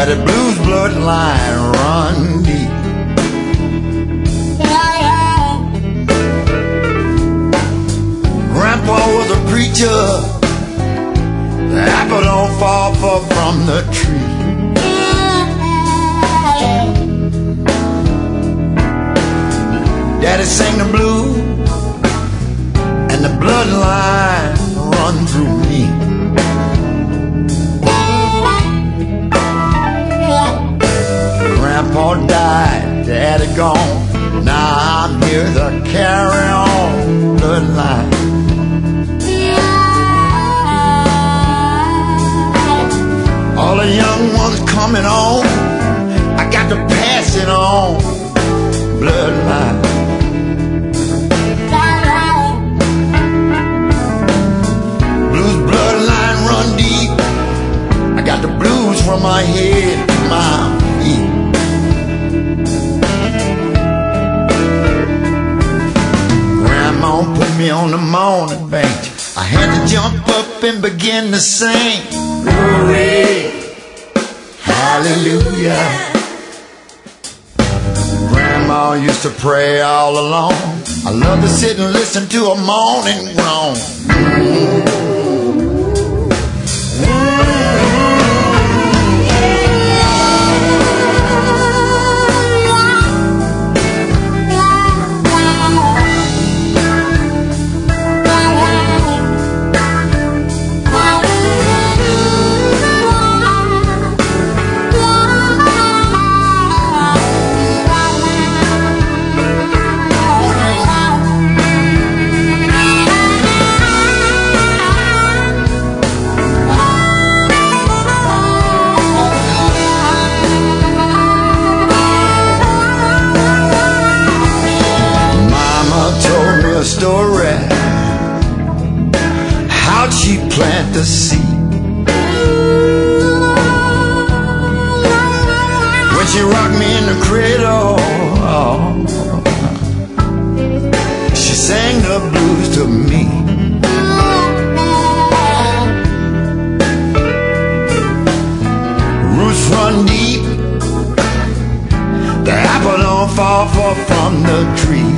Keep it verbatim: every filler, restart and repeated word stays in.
where the blues bloodline run deep. Grandpa was a preacher, the apple don't fall far from the tree. Daddy sang the blues, and the bloodline run through me. Grandpa died, Daddy gone, now I'm here to carry on bloodline. All the young ones coming on, I got to pass it on, bloodline. Blues bloodline run deep, I got the blues from my head to my feet. Grandma put me on the morning bench, I had to jump up and begin to sing. Glory, hallelujah. Grandma used to pray all alone, I love to sit and listen to a morning groan. Story, how'd she plant the seed? When she rocked me in the cradle, oh, she sang the blues to me. Roots run deep, the apple don't fall far from the tree.